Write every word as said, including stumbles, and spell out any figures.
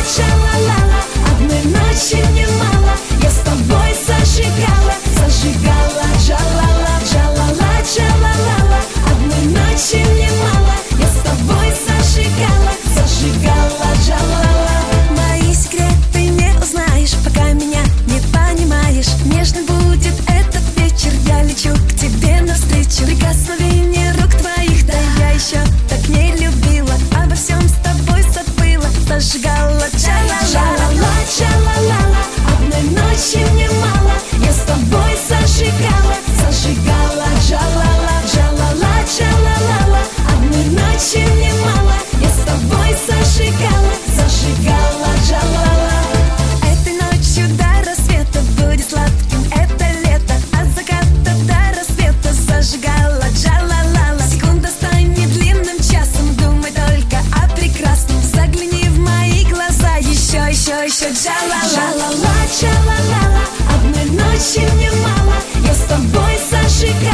ча-ла-ла-ла, одной ночи мне мало, я с тобой зажигала, зажигала, джа-ла-ла, джа-ла-ла, джа-ла-ла-ла, одной ночи мне мало, я с тобой зажигала, зажигала, джа-ла-ла. Мои секреты не узнаешь, пока меня не понимаешь. Нежный будет этот вечер, я лечу к тебе навстречу. Прикосновение рук твоих, да я еще так не любила, обо всем с тобой забыла, зажигала, джа-ла-ла, джа-ла-ла-ла, одной ночи мне мало, я с тобой зажигала, зажигала, джа-ла-ла, джа-ла-ла, джа-ла-ла-ла, одной ночи мне мало, я с тобой зажигала, зажигала, джа-ла-ла. Этой ночью до рассвета будет сладким это лето, от заката до рассвета зажигала, джа-ла-ла-ла. Секунда станет длинным часом, думай только о прекрасном, загляни в мои глаза, еще, еще, еще, джа-ла-ла. Джа-ла-ла, джа-ла-ла-ла, одной ночи мне мало, я с тобой зажигала.